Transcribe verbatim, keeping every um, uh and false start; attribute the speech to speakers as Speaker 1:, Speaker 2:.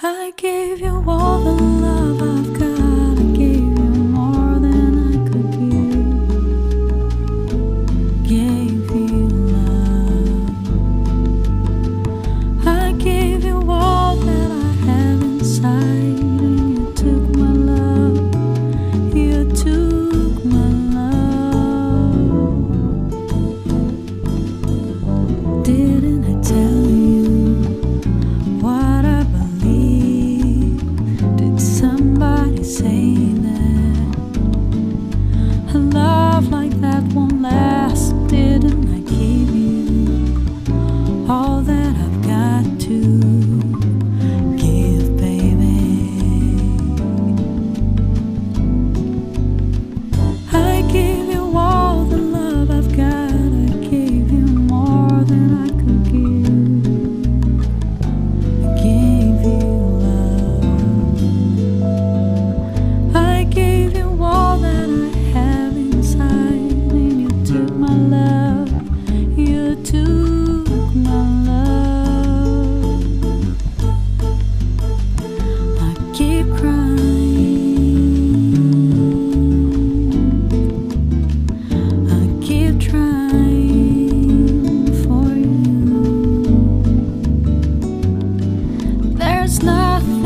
Speaker 1: I gave you all the love I've got. I gave you more than I could give. Gave you love. I gave you all that I have inside, and you took my love. You took my love. Didn't I tell you what I believe? Did somebody say that a love like that won't last? Didn't I give you all that I've got to give, baby? I gave you all the love I've got. I gave you more than I could give. I gave you love. I gave you all that I have inside, and you took my love. You took my love. I keep crying. I keep trying for you. There's nothing